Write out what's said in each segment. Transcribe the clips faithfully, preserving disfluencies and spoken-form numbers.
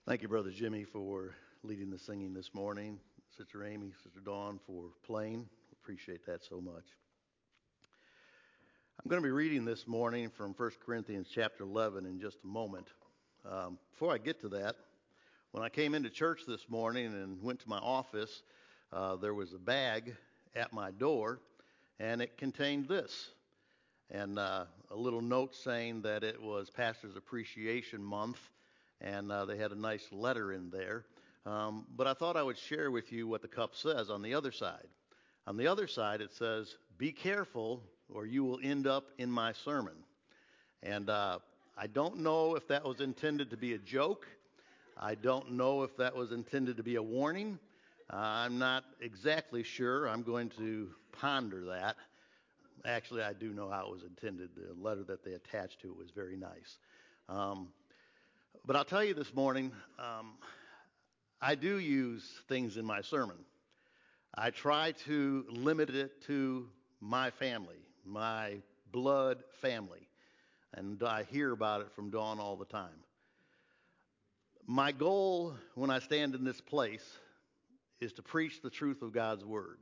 Thank you, Brother Jimmy, for leading the singing this morning. Sister Amy, Sister Dawn for playing. Appreciate that so much. I'm going to be reading this morning from First Corinthians chapter eleven in just a moment. Um, before I get to that, when I came into church this morning and went to my office, uh, there was a bag at my door, and it contained this. And uh, a little note saying that it was Pastor's Appreciation Month, and uh, they had a nice letter in there. Um, but I thought I would share with you what the cup says on the other side. On the other side, it says, "Be careful, or you will end up in my sermon." And uh, I don't know if that was intended to be a joke. I don't know if that was intended to be a warning. Uh, I'm not exactly sure. I'm going to ponder that. Actually, I do know how it was intended. The letter that they attached to it was very nice. Um, but I'll tell you this morning, um, I do use things in my sermon. I try to limit it to my family, my blood family. And I hear about it from Dawn all the time. My goal when I stand in this place is to preach the truth of God's Word.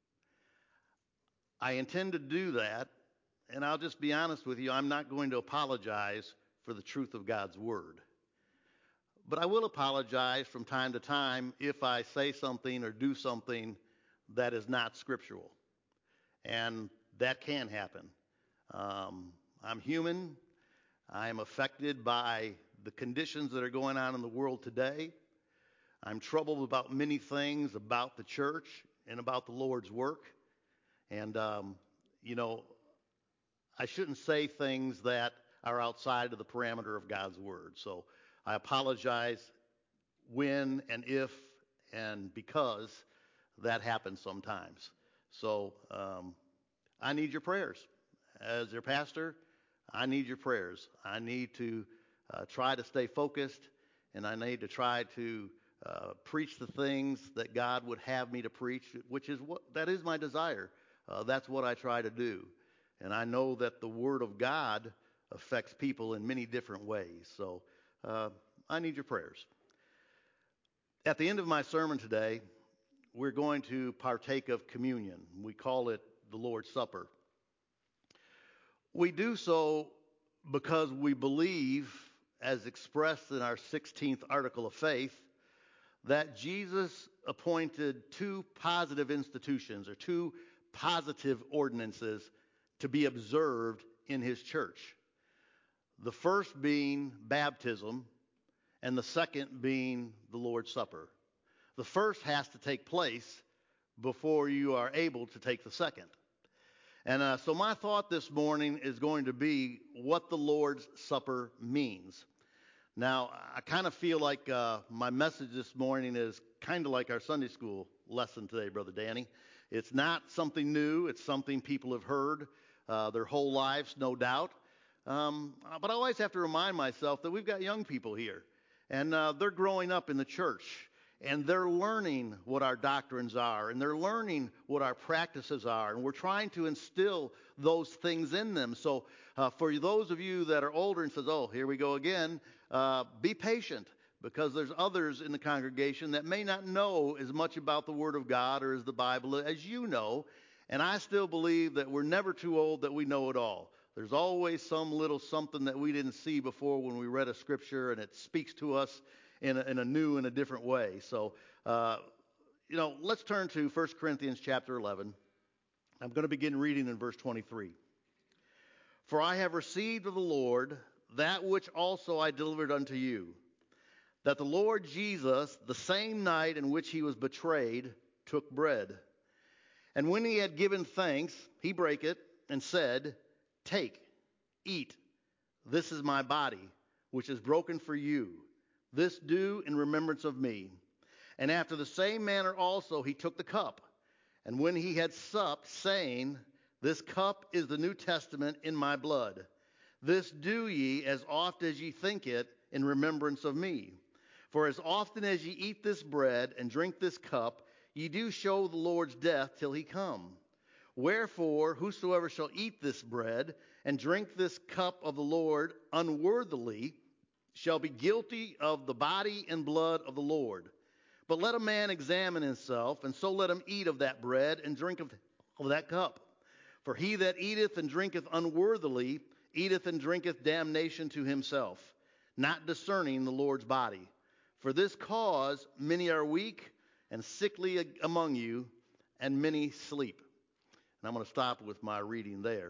I intend to do that, and I'll just be honest with you, I'm not going to apologize for the truth of God's Word. But I will apologize from time to time if I say something or do something that is not scriptural. And that can happen. Um, I'm human. I am affected by the conditions that are going on in the world today. I'm troubled about many things about the church and about the Lord's work. And, um, you know, I shouldn't say things that are outside of the parameter of God's Word. So I apologize when and if and because that happens sometimes. So um, I need your prayers. As your pastor, I need your prayers. I need to uh, try to stay focused, and I need to try to uh, preach the things that God would have me to preach, which is what that is my desire. Uh, that's what I try to do. And I know that the Word of God affects people in many different ways. So uh, I need your prayers. At the end of my sermon today, we're going to partake of communion. We call it the Lord's Supper. We do so because we believe, as expressed in our sixteenth article of faith, that Jesus appointed two positive institutions or two positive ordinances to be observed in his church. The first being baptism, and the second being the Lord's Supper. The first has to take place before you are able to take the second. And uh, so my thought this morning is going to be what the Lord's Supper means. Now, I kind of feel like uh, my message this morning is kind of like our Sunday school lesson today, Brother Danny. It's not something new. It's something people have heard uh, their whole lives, no doubt. Um, but I always have to remind myself that we've got young people here, and uh, they're growing up in the church, and they're learning what our doctrines are, and they're learning what our practices are, and we're trying to instill those things in them. So uh, for those of you that are older and says, "Oh, here we go again," uh, be patient, because there's others in the congregation that may not know as much about the Word of God or as the Bible as you know. And I still believe that we're never too old that we know it all. There's always some little something that we didn't see before when we read a scripture, and it speaks to us in a, in a new and a different way. So, uh, you know, let's turn to First Corinthians chapter eleven. I'm going to begin reading in verse twenty-three. "For I have received of the Lord that which also I delivered unto you, that the Lord Jesus, the same night in which he was betrayed, took bread. And when he had given thanks, he brake it and said, 'Take, eat, this is my body, which is broken for you. This do in remembrance of me.' And after the same manner also he took the cup. And when he had supped, saying, 'This cup is the New Testament in my blood. This do ye as oft as ye think it in remembrance of me. For as often as ye eat this bread and drink this cup, ye do show the Lord's death till he come. Wherefore, whosoever shall eat this bread and drink this cup of the Lord unworthily shall be guilty of the body and blood of the Lord. But let a man examine himself, and so let him eat of that bread and drink of, of that cup. For he that eateth and drinketh unworthily eateth and drinketh damnation to himself, not discerning the Lord's body. For this cause many are weak and sickly among you, and many sleep. And I'm going to stop with my reading there.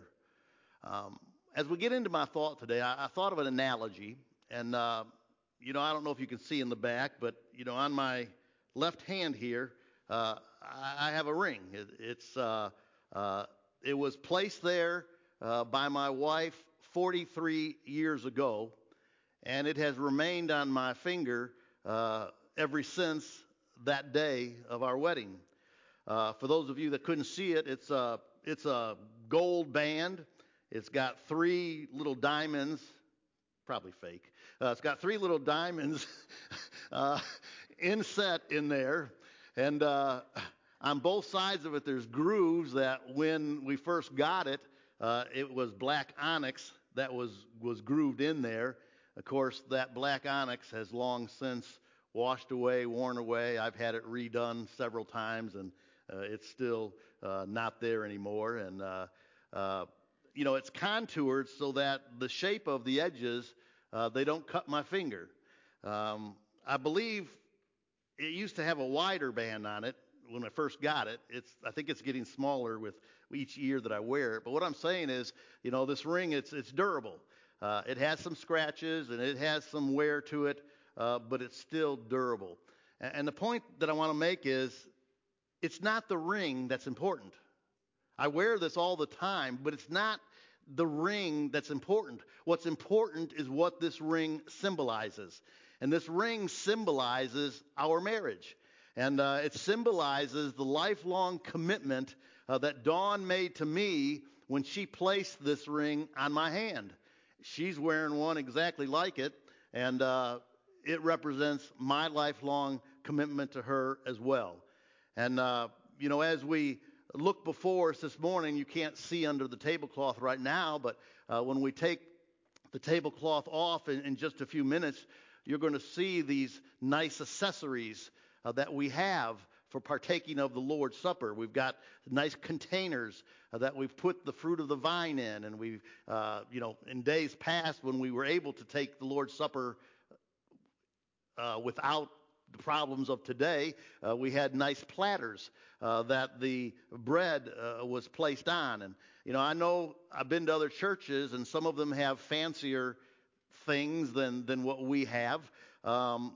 Um, as we get into my thought today, I, I thought of an analogy. And, uh, you know, I don't know if you can see in the back, but, you know, on my left hand here, uh, I, I have a ring. It, it's uh, uh, it was placed there uh, by my wife forty-three years ago, and it has remained on my finger uh, ever since that day of our wedding. Uh, for those of you that couldn't see it, it's a, it's a gold band. It's got three little diamonds, probably fake. Uh, it's got three little diamonds uh, inset in there. And uh, on both sides of it, there's grooves that when we first got it, uh, it was black onyx that was, was grooved in there. Of course, that black onyx has long since washed away, worn away. I've had it redone several times, and uh, it's still uh, not there anymore. And, uh, uh, you know, it's contoured so that the shape of the edges, uh, they don't cut my finger. Um, I believe it used to have a wider band on it when I first got it. It's, I think it's getting smaller with each year that I wear it. But what I'm saying is, you know, this ring, it's, it's durable. Uh, it has some scratches and it has some wear to it. Uh, but it's still durable. And, and the point that I want to make is, it's not the ring that's important. I wear this all the time, but it's not the ring that's important. What's important is what this ring symbolizes. And this ring symbolizes our marriage. And uh, it symbolizes the lifelong commitment uh, that Dawn made to me when she placed this ring on my hand. She's wearing one exactly like it. And uh, it represents my lifelong commitment to her as well. And, uh, you know, as we look before us this morning, you can't see under the tablecloth right now, but uh, when we take the tablecloth off in, in just a few minutes, you're going to see these nice accessories uh, that we have for partaking of the Lord's Supper. We've got nice containers uh, that we've put the fruit of the vine in. And we've, uh, you know, in days past when we were able to take the Lord's Supper Uh, without the problems of today, uh, we had nice platters uh, that the bread uh, was placed on. And, you know, I know I've been to other churches, and some of them have fancier things than, than what we have. Um,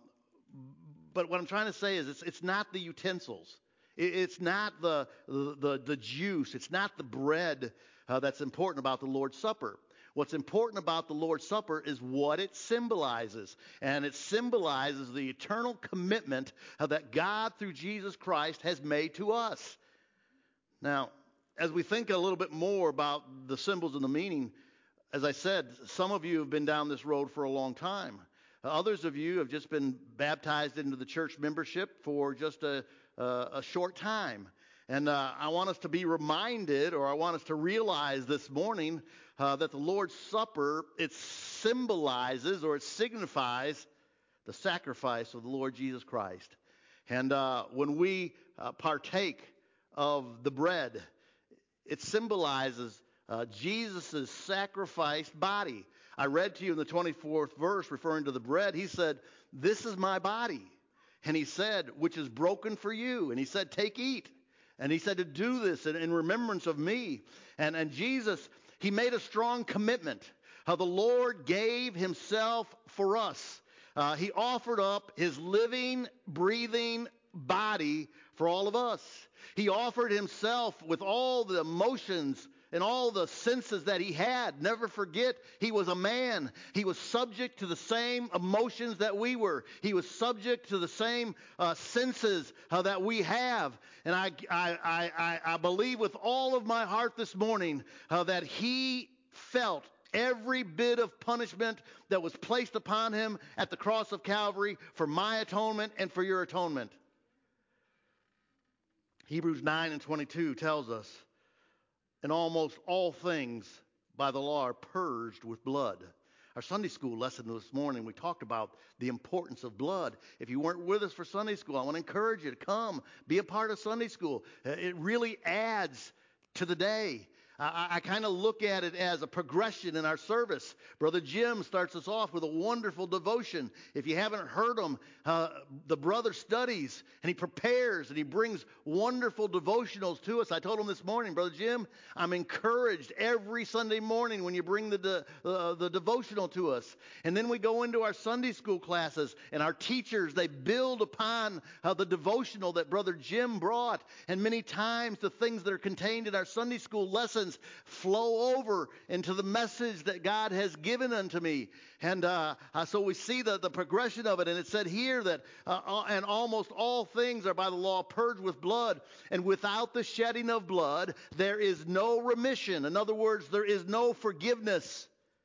but what I'm trying to say is it's, it's not the utensils. It, it's not the, the, the juice. It's not the bread uh, that's important about the Lord's Supper. What's important about the Lord's Supper is what it symbolizes. And it symbolizes the eternal commitment that God, through Jesus Christ, has made to us. Now, as we think a little bit more about the symbols and the meaning, as I said, some of you have been down this road for a long time. Others of you have just been baptized into the church membership for just a, a, a short time. And uh, I want us to be reminded, or I want us to realize this morning uh, that the Lord's Supper, it symbolizes or it signifies the sacrifice of the Lord Jesus Christ. And uh, when we uh, partake of the bread, it symbolizes uh, Jesus' sacrificed body. I read to you in the twenty-fourth verse, referring to the bread, he said, "This is my body." And he said, "which is broken for you." And he said, "Take, eat." And he said to do this in, in remembrance of me. And, and Jesus, he made a strong commitment. How the Lord gave himself for us. Uh, he offered up his living, breathing body for all of us. He offered himself with all the emotions and all the senses that he had. Never forget, he was a man. He was subject to the same emotions that we were. He was subject to the same uh, senses uh, that we have. And I, I, I, I believe with all of my heart this morning uh, that he felt every bit of punishment that was placed upon him at the cross of Calvary for my atonement and for your atonement. Hebrews nine and twenty-two tells us, "And almost all things by the law are purged with blood, Our Sunday school lesson this morning, we talked about the importance of blood. If you weren't with us for Sunday school, I want to encourage you to come, be a part of Sunday school. It really adds to the day. I, I kind of look at it as a progression in our service. Brother Jim starts us off with a wonderful devotion. If you haven't heard him, uh, the brother studies and he prepares and he brings wonderful devotionals to us. I told him this morning, Brother Jim, I'm encouraged every Sunday morning when you bring the de, uh, the devotional to us. And then we go into our Sunday school classes, and our teachers, they build upon uh, the devotional that Brother Jim brought. And many times the things that are contained in our Sunday school lessons flow over into the message that God has given unto me. And uh, uh, so we see the, the progression of it. And it said here that uh, and almost all things are by the law purged with blood. And without the shedding of blood, there is no remission. In other words, there is no forgiveness.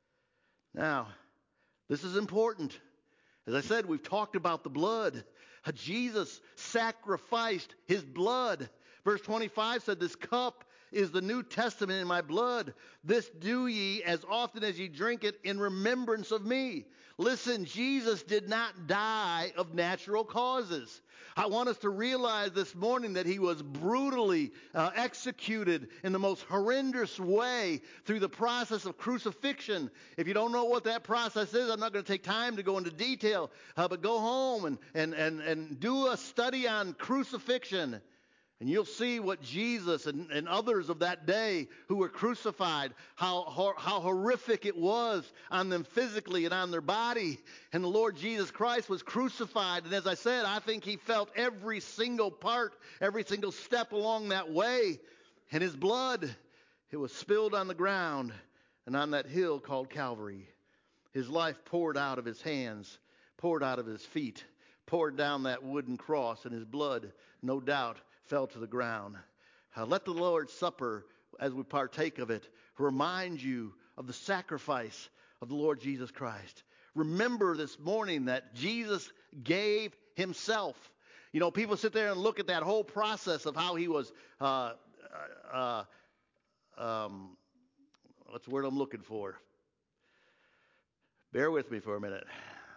Now, this is important. As I said, we've talked about the blood. Uh, Jesus sacrificed his blood. Verse twenty-five said, this cup is the New Testament in my blood. This do ye as often as ye drink it in remembrance of me. Listen, Jesus did not die of natural causes. I want us to realize this morning that he was brutally uh, executed in the most horrendous way through the process of crucifixion. If you don't know what that process is, I'm not going to take time to go into detail, uh, but go home and, and, and, and do a study on crucifixion. And you'll see what Jesus and, and others of that day who were crucified, how, how horrific it was on them physically and on their body. And the Lord Jesus Christ was crucified. And as I said, I think he felt every single part, every single step along that way. And his blood, it was spilled on the ground and on that hill called Calvary. His life poured out of his hands, poured out of his feet, poured down that wooden cross, and his blood, no doubt, fell to the ground. Uh, let the Lord's Supper, as we partake of it, remind you of the sacrifice of the Lord Jesus Christ. Remember this morning that Jesus gave himself. You know, people sit there and look at that whole process of how he was, uh, uh, um, what's the word I'm looking for? Bear with me for a minute.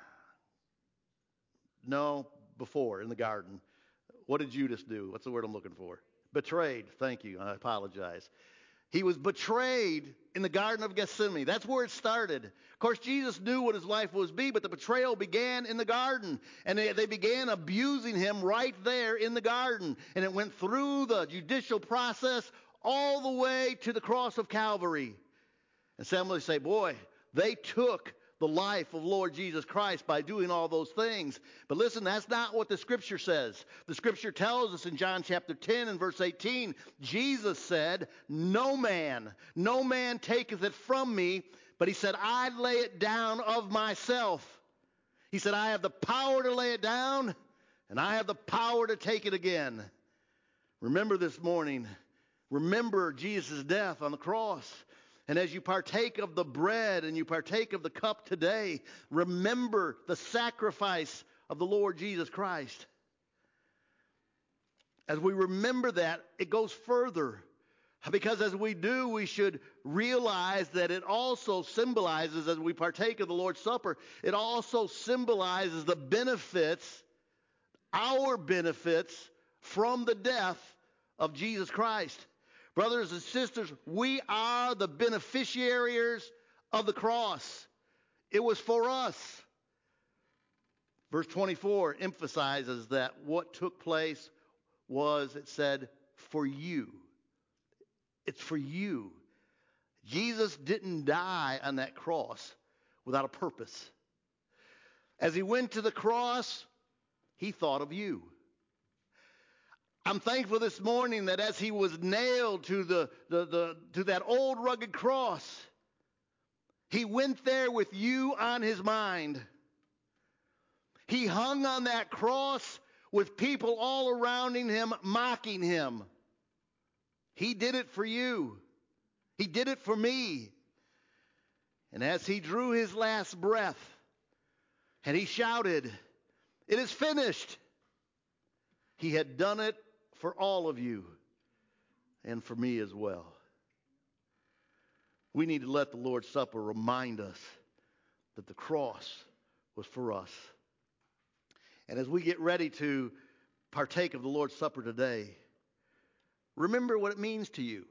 No, before, in the garden. What did Judas do? What's the word I'm looking for? Betrayed. Thank you. I apologize. He was betrayed in the Garden of Gethsemane. That's where it started. Of course, Jesus knew what his life was be, but the betrayal began in the garden. And they, they began abusing him right there in the garden. And it went through the judicial process all the way to the cross of Calvary. And somebody say, boy, they took the life of Lord Jesus Christ by doing all those things. But listen, that's not what the Scripture says. The Scripture tells us in John chapter ten and verse eighteen, Jesus said, no man, no man taketh it from me, but he said, I lay it down of myself. He said, I have the power to lay it down, and I have the power to take it again. Remember this morning, remember Jesus' death on the cross. And as you partake of the bread and you partake of the cup today, remember the sacrifice of the Lord Jesus Christ. As we remember that, it goes further. Because as we do, we should realize that it also symbolizes, as we partake of the Lord's Supper, it also symbolizes the benefits, our benefits, from the death of Jesus Christ. Brothers and sisters, we are the beneficiaries of the cross. It was for us. Verse twenty-four emphasizes that what took place was, it said, for you. It's for you. Jesus didn't die on that cross without a purpose. As he went to the cross, he thought of you. I'm thankful this morning that as he was nailed to the, the, the to that old rugged cross, he went there with you on his mind. He hung on that cross with people all around him mocking him. He did it for you. He did it for me. And as he drew his last breath and he shouted, "It is finished," he had done it for all of you and for me as well. We need to let the Lord's Supper remind us that the cross was for us. And as we get ready to partake of the Lord's Supper today, remember what it means to you.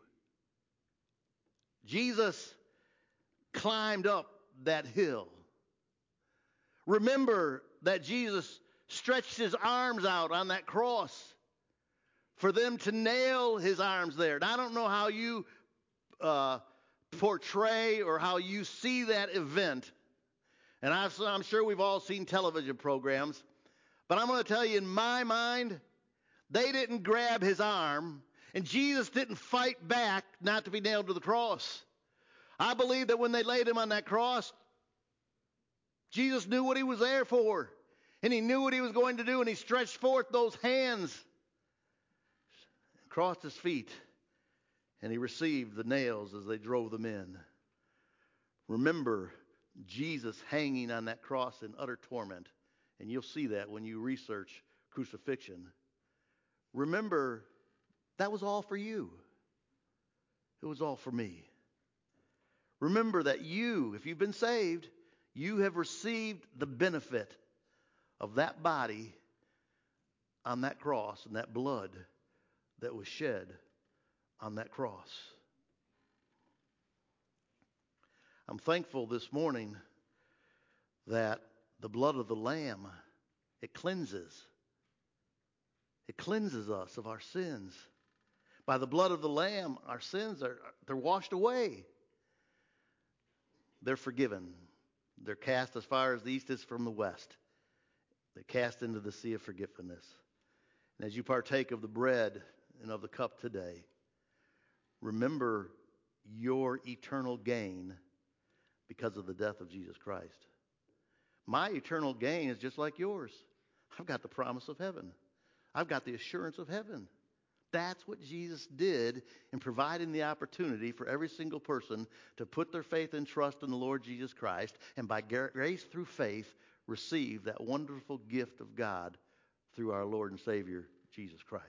Jesus climbed up that hill. Remember that Jesus stretched his arms out on that cross for them to nail his arms there. And I don't know how you uh, portray or how you see that event. And I've, I'm sure we've all seen television programs. But I'm going to tell you, in my mind, they didn't grab his arm, and Jesus didn't fight back not to be nailed to the cross. I believe that when they laid him on that cross, Jesus knew what he was there for, and he knew what he was going to do, and he stretched forth those hands, crossed his feet, and he received the nails as they drove them in. Remember Jesus hanging on that cross in utter torment. And you'll see that when you research crucifixion. Remember, that was all for you. It was all for me. Remember that you, if you've been saved, you have received the benefit of that body on that cross and that blood that was shed on that cross. I'm thankful this morning that the blood of the Lamb, it cleanses. It cleanses us of our sins. By the blood of the Lamb, our sins are they're washed away. They're forgiven. They're cast as far as the east is from the west. They're cast into the sea of forgiveness. And as you partake of the bread and of the cup today, remember your eternal gain because of the death of Jesus Christ. My eternal gain is just like yours. I've got the promise of heaven. I've got the assurance of heaven. That's what Jesus did in providing the opportunity for every single person to put their faith and trust in the Lord Jesus Christ, and by grace through faith receive that wonderful gift of God through our Lord and Savior, Jesus Christ.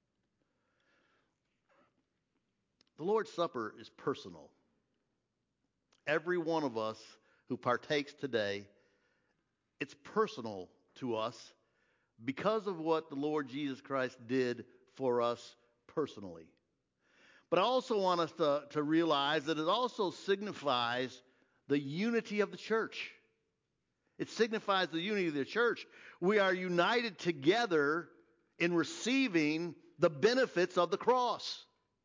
The Lord's Supper is personal. Every one of us who partakes today, it's personal to us because of what the Lord Jesus Christ did for us personally. But I also want us to, to realize that it also signifies the unity of the church. It signifies the unity of the church. We are united together in receiving the benefits of the cross.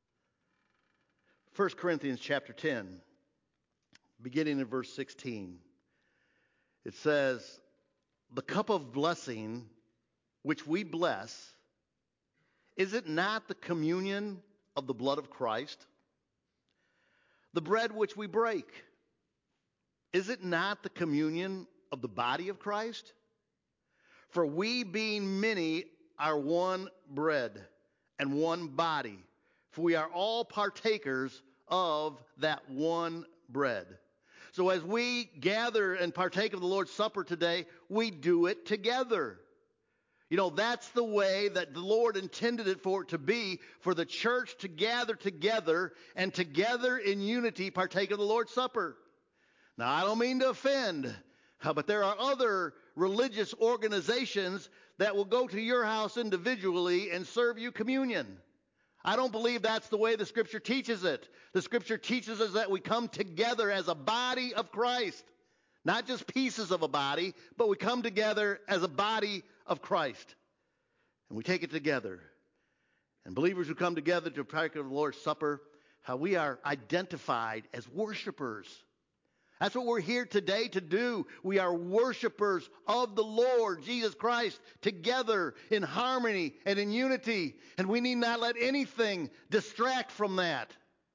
First Corinthians chapter ten, beginning in verse sixteen. It says, "The cup of blessing which we bless, is it not the communion of the blood of Christ? The bread which we break, is it not the communion of the body of Christ? For we, being many, are one bread and one body, for we are all partakers of that one bread." So as we gather and partake of the Lord's Supper today, we do it together. You know, that's the way that the Lord intended it for it to be, for the church to gather together and together in unity partake of the Lord's Supper. Now, I don't mean to offend, but there are other religious organizations that will go to your house individually and serve you communion. I don't believe that's the way the Scripture teaches it. The Scripture teaches us that we come together as a body of Christ. Not just pieces of a body, but we come together as a body of Christ. And we take it together. And believers who come together to partake of the Lord's Supper, how we are identified as worshipers. That's what we're here today to do. We are worshipers of the Lord Jesus Christ together in harmony and in unity. And we need not let anything distract from that.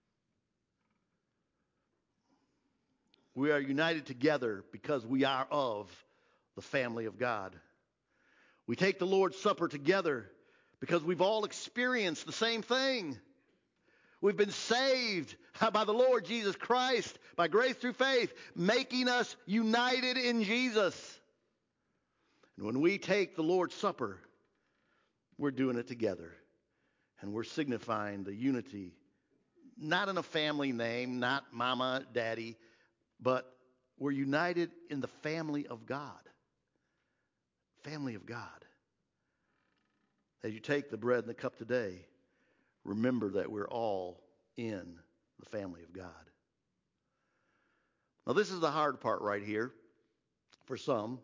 We are united together because we are of the family of God. We take the Lord's Supper together because we've all experienced the same thing. We've been saved by the Lord Jesus Christ, by grace through faith, making us united in Jesus. And when we take the Lord's Supper, we're doing it together. And we're signifying the unity, not in a family name, not mama, daddy, but We're united in the family of God. Family of God. As you take the bread and the cup today, remember that we're all in the family of God. Now, this is the hard part right here for some.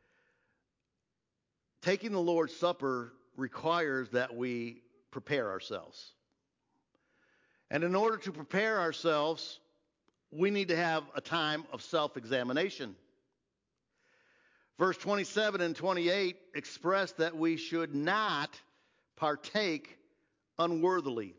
Taking the Lord's Supper requires that we prepare ourselves. And in order to prepare ourselves, we need to have a time of self-examination. Verse twenty-seven and twenty-eight express that we should not partake unworthily.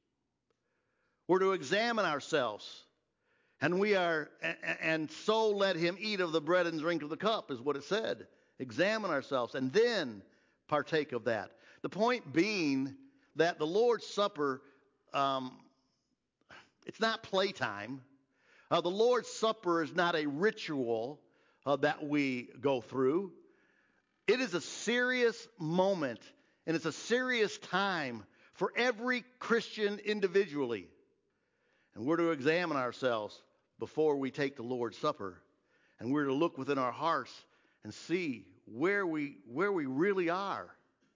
We're to examine ourselves. And we are, and so let him eat of the bread and drink of the cup, is what it said. Examine ourselves and then partake of that. The point being that the Lord's Supper, um, it's not playtime. Uh, the Lord's Supper is not a ritual uh, that we go through. It is a serious moment, and it's a serious time for every Christian individually. And we're to examine ourselves before we take the Lord's Supper. And we're to look within our hearts and see where we where we really are.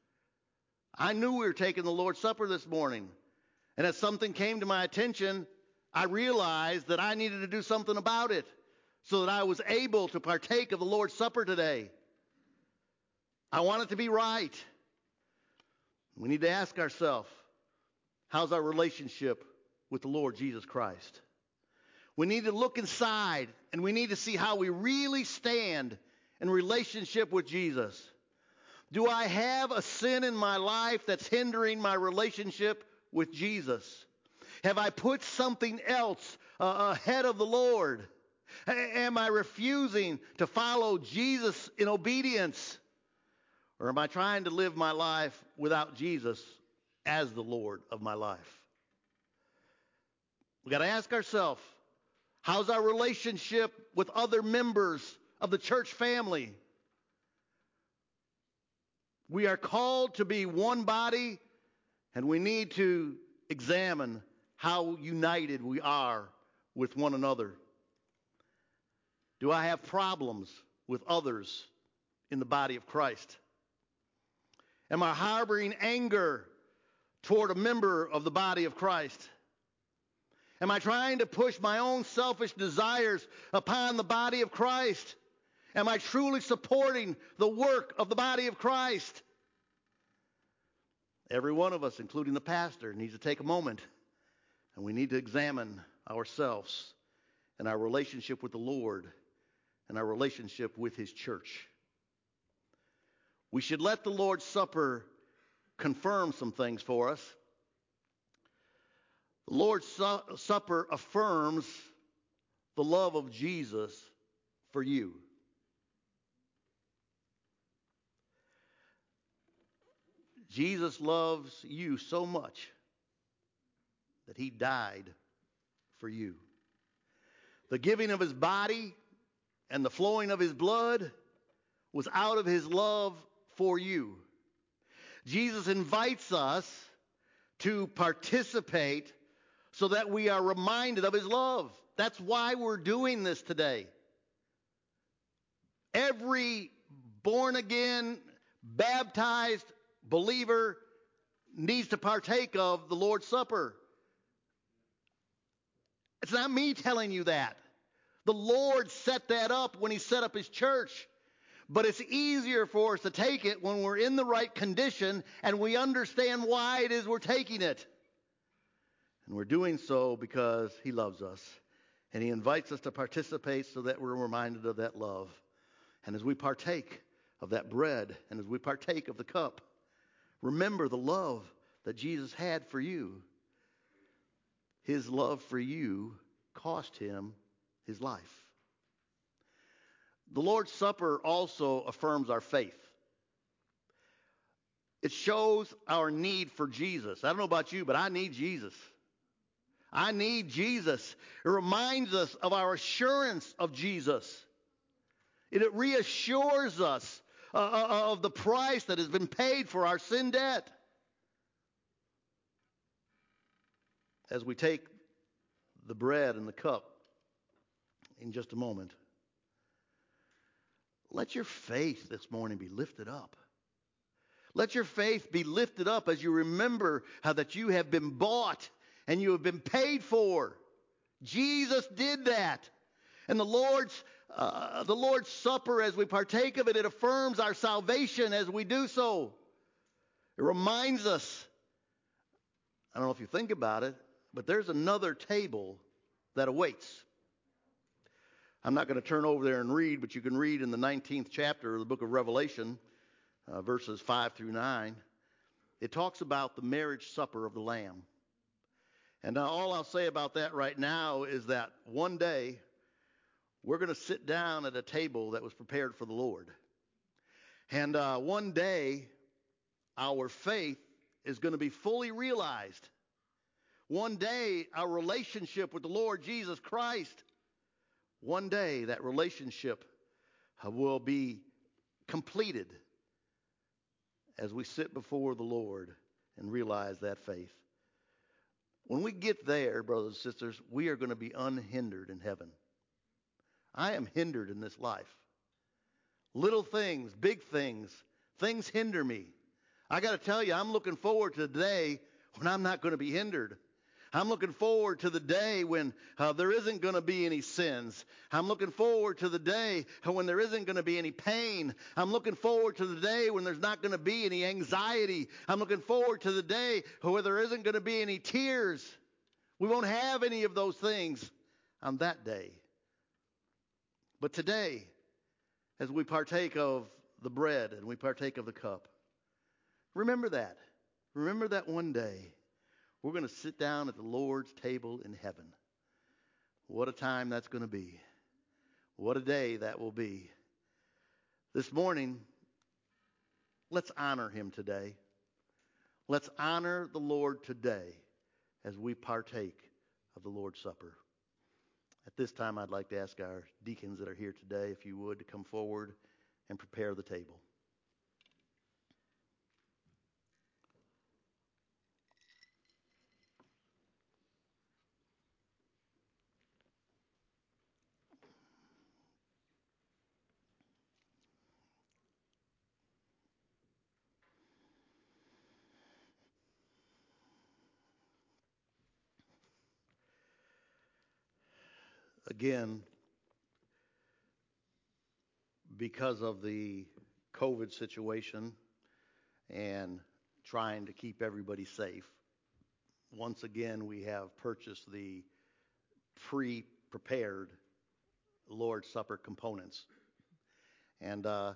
I knew we were taking the Lord's Supper this morning. And as something came to my attention, I realized that I needed to do something about it so that I was able to partake of the Lord's Supper today. I want it to be right. We need to ask ourselves, how's our relationship with the Lord Jesus Christ? We need to look inside, and we need to see how we really stand in relationship with Jesus. Do I have a sin in my life that's hindering my relationship with Jesus? Have I put something else uh, ahead of the Lord? A- am I refusing to follow Jesus in obedience? Or am I trying to live my life without Jesus as the Lord of my life? We've got to ask ourselves, how's our relationship with other members of the church family? We are called to be one body, and we need to examine how united we are with one another. Do I have problems with others in the body of Christ? Am I harboring anger toward a member of the body of Christ? Am I trying to push my own selfish desires upon the body of Christ? Am I truly supporting the work of the body of Christ? Every one of us, including the pastor, needs to take a moment, and we need to examine ourselves and our relationship with the Lord and our relationship with His church. We should let the Lord's Supper confirm some things for us. The Lord's Su- Supper affirms the love of Jesus for you. Jesus loves you so much that He died for you. The giving of His body and the flowing of His blood was out of His love for you. Jesus invites us to participate so that we are reminded of His love. That's why we're doing this today. Every born-again, baptized believer needs to partake of the Lord's Supper. It's not me telling you that. The Lord set that up when He set up His church. But it's easier for us to take it when we're in the right condition and we understand why it is we're taking it. And we're doing so because He loves us. And He invites us to participate so that we're reminded of that love. And as we partake of that bread and as we partake of the cup, remember the love that Jesus had for you. His love for you cost Him His life. The Lord's Supper also affirms our faith. It shows our need for Jesus. I don't know about you, but I need Jesus. I need Jesus. It reminds us of our assurance of Jesus. It reassures us uh, of the price that has been paid for our sin debt. As we take the bread and the cup in just a moment, let your faith this morning be lifted up. Let your faith be lifted up as you remember how that you have been bought and you have been paid for. Jesus did that. And the Lord's uh, the Lord's Supper, as we partake of it, it affirms our salvation as we do so. It reminds us, I don't know if you think about it, but there's another table that awaits. I'm not going to turn over there and read, but you can read in the nineteenth chapter of the book of Revelation, uh, verses five through nine. It talks about the marriage supper of the Lamb. And now all I'll say about that right now is that one day we're going to sit down at a table that was prepared for the Lord. And uh, one day our faith is going to be fully realized. One day our relationship with the Lord Jesus Christ, one day that relationship will be completed as we sit before the Lord and realize that faith. When we get there, brothers and sisters, we are going to be unhindered in heaven. I am hindered in this life. Little things, big things, things hinder me. I got to tell you, I'm looking forward to the day when I'm not going to be hindered. I'm looking forward to the day when uh, there isn't going to be any sins. I'm looking forward to the day when there isn't going to be any pain. I'm looking forward to the day when there's not going to be any anxiety. I'm looking forward to the day where there isn't going to be any tears. We won't have any of those things on that day. But today, as we partake of the bread and we partake of the cup, remember that. Remember that one day we're going to sit down at the Lord's table in heaven. What a time that's going to be. What a day that will be. This morning, let's honor him today. Let's honor the Lord today as we partake of the Lord's Supper. At this time, I'd like to ask our deacons that are here today, if you would, to come forward and prepare the table. Again, because of the COVID situation and trying to keep everybody safe, once again we have purchased the pre-prepared Lord's Supper components. And uh,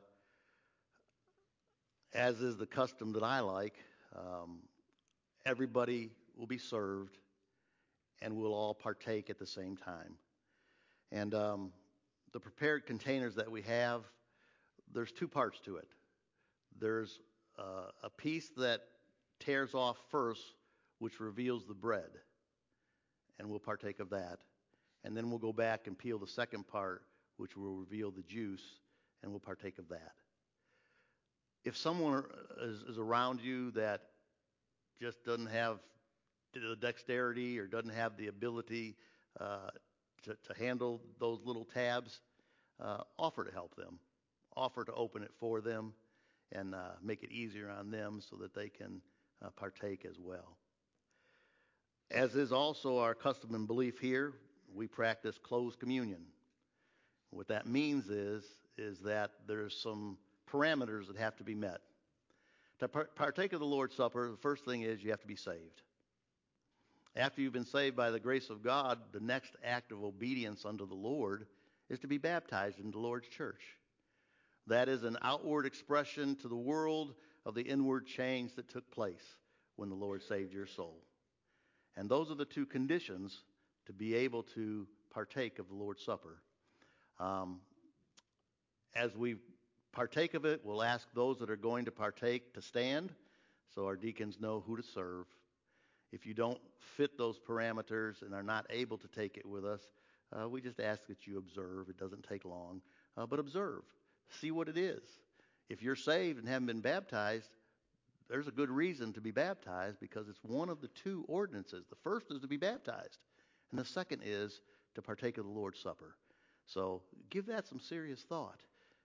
as is the custom that I like, um, everybody will be served and we'll all partake at the same time. And um, the prepared containers that we have, there's two parts to it. There's uh, a piece that tears off first, which reveals the bread, and we'll partake of that. And then we'll go back and peel the second part, which will reveal the juice, and we'll partake of that. If someone is, is around you that just doesn't have the dexterity or doesn't have the ability uh, to, to handle those little tabs, uh, offer to help them. Offer to open it for them and uh, make it easier on them so that they can uh, partake as well. As is also our custom and belief here, we practice closed communion. What that means is, is that there's some parameters that have to be met. To par- partake of the Lord's Supper, the first thing is you have to be saved. After you've been saved by the grace of God, the next act of obedience unto the Lord is to be baptized into the Lord's church. That is an outward expression to the world of the inward change that took place when the Lord saved your soul. And those are the two conditions to be able to partake of the Lord's Supper. Um, as we partake of it, we'll ask those that are going to partake to stand so our deacons know who to serve. If you don't fit those parameters and are not able to take it with us, uh, we just ask that you observe. It doesn't take long, uh, but observe. See what it is. If you're saved and haven't been baptized, there's a good reason to be baptized because it's one of the two ordinances. The first is to be baptized, and the second is to partake of the Lord's Supper. So give that some serious thought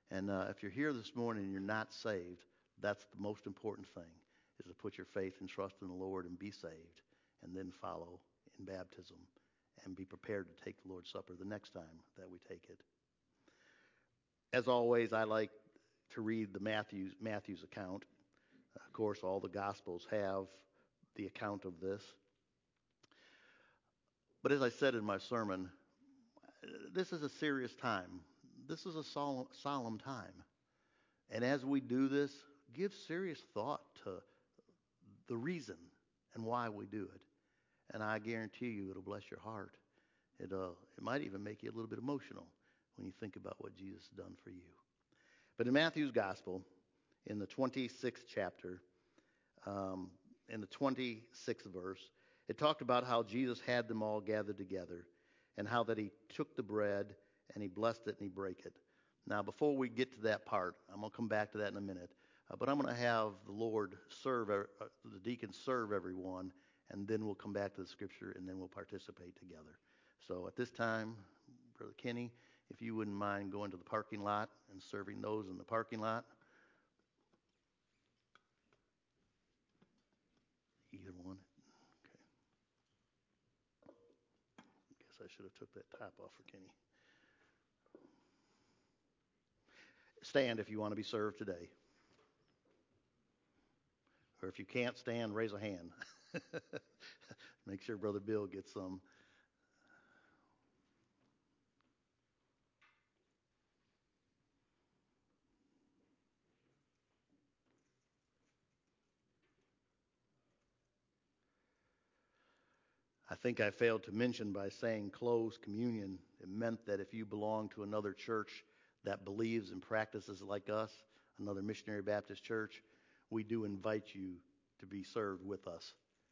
And uh, if you're here this morning and you're not saved, that's the most important thing, is to put your faith and trust in the Lord and be saved, and then follow in baptism and be prepared to take the Lord's Supper the next time that we take it. As always, I like to read the Matthew's, Matthew's account. Of course, all the Gospels have the account of this. But as I said in my sermon, this is a serious time. This is a solemn, solemn time. And as we do this, give serious thought to the reason and why we do it. And I guarantee you it'll bless your heart. It, uh, it might even make you a little bit emotional when you think about what Jesus has done for you. But in Matthew's Gospel, in the twenty-sixth chapter, um, in the twenty-sixth verse, it talked about how Jesus had them all gathered together and how that he took the bread and he blessed it and he broke it. Now, before we get to that part, I'm going to come back to that in a minute, uh, but I'm going to have the Lord serve, uh, the deacons serve everyone, and then we'll come back to the scripture and then we'll participate together. So at this time, Brother Kenny, if you wouldn't mind going to the parking lot and serving those in the parking lot. Either one. Okay. Guess I should have took that top off for Kenny. Stand if you want to be served today. Or if you can't stand, raise a hand. Make sure Brother Bill gets some. I think I failed to mention by saying closed communion, it meant that if you belong to another church that believes and practices like us, another missionary Baptist church, we do invite you to be served with us.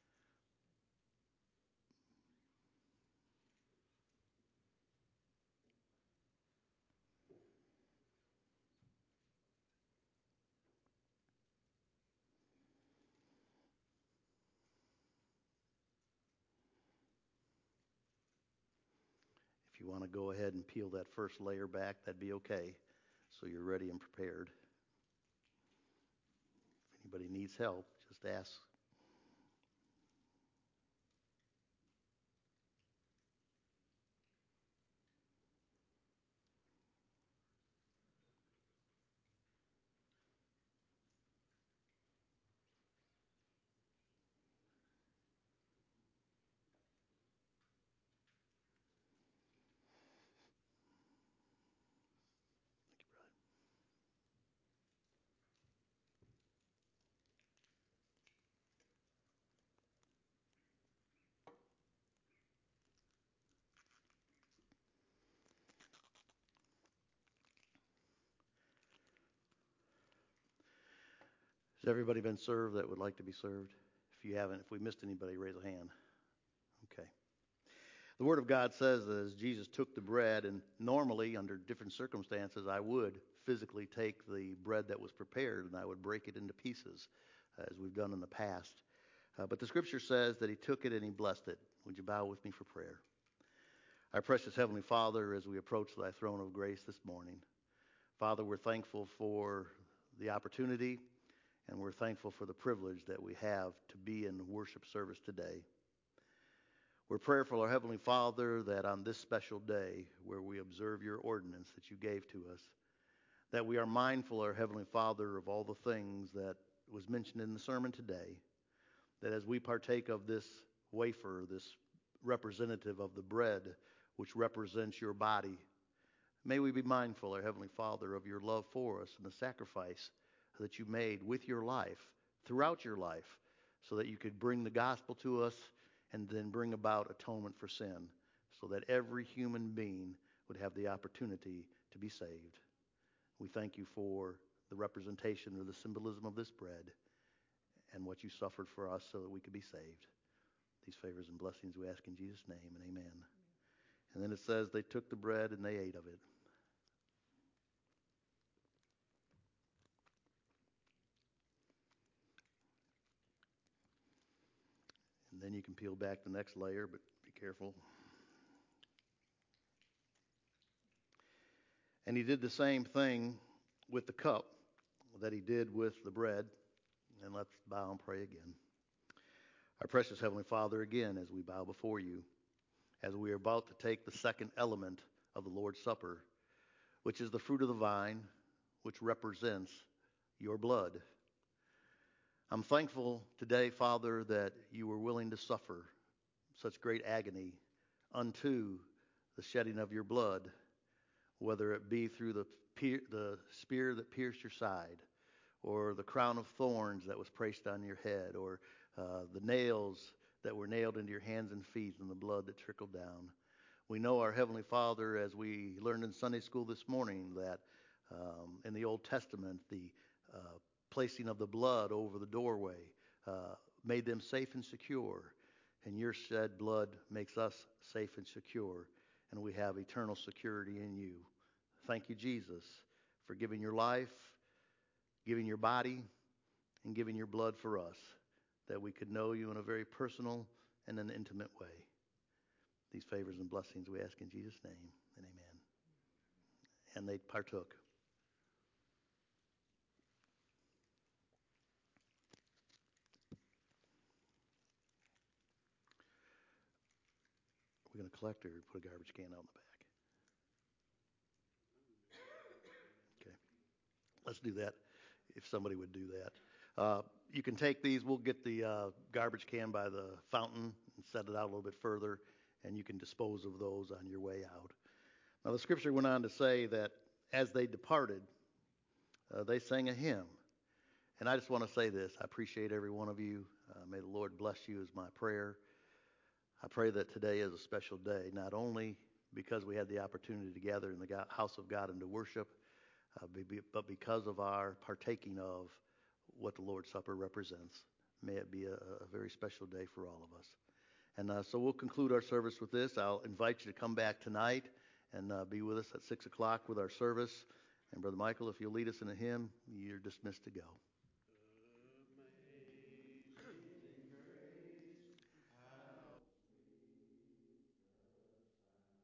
If you want to go ahead and peel that first layer back, that'd be okay, so you're ready and prepared. If anybody needs help, just ask. Has everybody been served that would like to be served? If you haven't, if we missed anybody, raise a hand. Okay. The Word of God says that as Jesus took the bread, and normally under different circumstances, I would physically take the bread that was prepared and I would break it into pieces, as we've done in the past. Uh, but the Scripture says that he took it and he blessed it. Would you bow with me for prayer? Our precious Heavenly Father, as we approach thy throne of grace this morning, Father, we're thankful for the opportunity and we're thankful for the privilege that we have to be in worship service today. We're prayerful, our Heavenly Father, that on this special day where we observe your ordinance that you gave to us, that we are mindful, our Heavenly Father, of all the things that was mentioned in the sermon today, that as we partake of this wafer, this representative of the bread, which represents your body, may we be mindful, our Heavenly Father, of your love for us and the sacrifice that you made with your life, throughout your life, so that you could bring the gospel to us and then bring about atonement for sin, so that every human being would have the opportunity to be saved. We thank you for the representation or the symbolism of this bread and what you suffered for us so that we could be saved. These favors and blessings we ask in Jesus' name, and amen. And then it says they took the bread and they ate of it. And then you can peel back the next layer, but be careful. And he did the same thing with the cup that he did with the bread. And let's bow and pray again. Our precious Heavenly Father, again, as we bow before you, as we are about to take the second element of the Lord's Supper, which is the fruit of the vine, which represents your blood. I'm thankful today, Father, that you were willing to suffer such great agony unto the shedding of your blood, whether it be through the, pier, the spear that pierced your side, or the crown of thorns that was placed on your head, or uh, the nails that were nailed into your hands and feet, and the blood that trickled down. We know our Heavenly Father, as we learned in Sunday school this morning, that um, in the Old Testament, the uh, placing of the blood over the doorway uh, made them safe and secure. And your shed blood makes us safe and secure, and we have eternal security in you. Thank you, Jesus, for giving your life, giving your body, and giving your blood for us, that we could know you in a very personal and an intimate way. These favors and blessings we ask in Jesus' name, and amen. And they partook. We're going to collect or put a garbage can out in the back? Okay. Let's do that, if somebody would do that. Uh, you can take these. We'll get the uh, garbage can by the fountain and set it out a little bit further, and you can dispose of those on your way out. Now, the scripture went on to say that as they departed, uh, they sang a hymn. And I just want to say this. I appreciate every one of you. Uh, may the Lord bless you is my prayer. I pray that today is a special day, not only because we had the opportunity to gather in the God, house of God and to worship, uh, be, but because of our partaking of what the Lord's Supper represents. May it be a, a very special day for all of us. And uh, so we'll conclude our service with this. I'll invite you to come back tonight and uh, be with us at six o'clock with our service. And Brother Michael, if you'll lead us in a hymn, you're dismissed to go.